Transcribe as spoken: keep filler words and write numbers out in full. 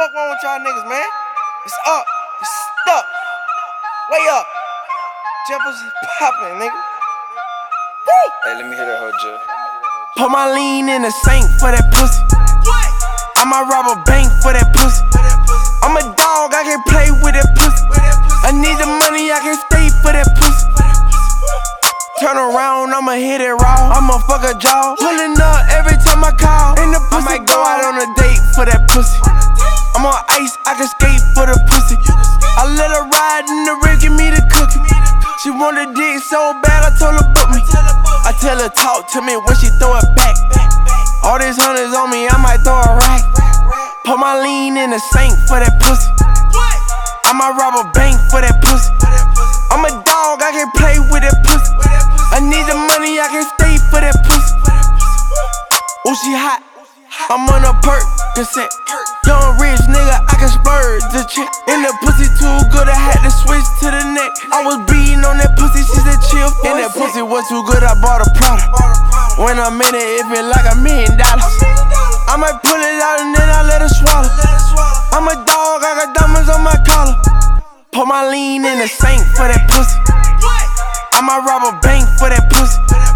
fuck wrong with y'all niggas, man? It's up. It's stuck. Way up. Jefferson's poppin', nigga. Woo! Hey, let me hear that hoe, Jeff. Put my lean in the sink for that pussy. I might rob a bank for that pussy. I'm a dog, I can play with that pussy. I need the money, I can stay for that pussy. Turn around, I'ma hit it raw. I'ma fuck a jaw. Pulling up every time I call. And the pussy I might go out on a date for that pussy. I'm on ice, I can skate for the pussy. I let her ride in the rig, give me the cookie. She want a dick so bad, I told her book me. I tell her talk to me when she throw it back. All these hundreds on me, I might throw a rack. Put my lean in the sink for that pussy. I might rob a bank for that pussy. I'm a dog, I can play with that pussy. I need the money, I can stay for that pussy. Ooh, she hot. I'm on a perk, consent. Young rich nigga, I can splurge the chick. And the pussy too good, I had to switch to the neck. I was beating on that pussy, she said chill. And that pussy was too good, I bought a Prada. When I'm in it, it feel like a million dollars. I might pull it out and then I let her swallow. I'm a dog, I got diamonds on my collar. Put my lean in the sink for that pussy. I might rob a bank for that pussy.